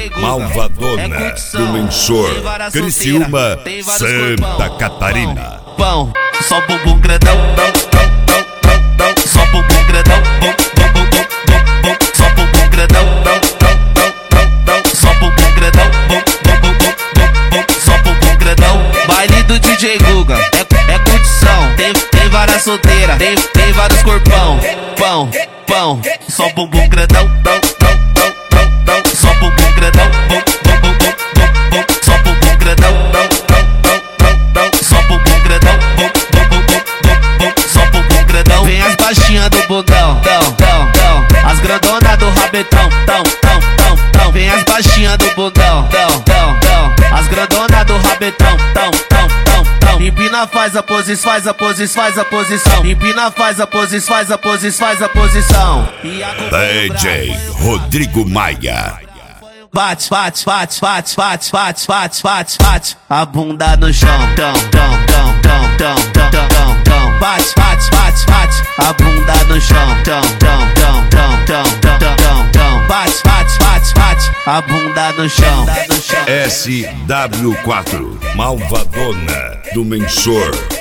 Malvadona do Mensor, Criciúma, Santa Catarina. Pão, só bumbum grandão, só bumbum grandão, só bumbum grandão, só bumbum grandão, só bumbum grandão. Baile do DJ Guga, é curtição. Tem várias solteiras, tem vários corpão. Pão, só bumbum grandão, só bumbum grandão, só bumbum grandão, só bumbum grandão, só bumbum grandão. Vem as baixinhas do bundão, as grandonas do rabetão, vem as baixinhas do bundão, as grandonas do rabetão, empina, faz a posição, empina, faz a posição. DJ Rodrigo Maia. Bate, a bunda no chão, bate, a bunda no chão, bate, a bunda no chão. SW4, Malvadona do Mensor.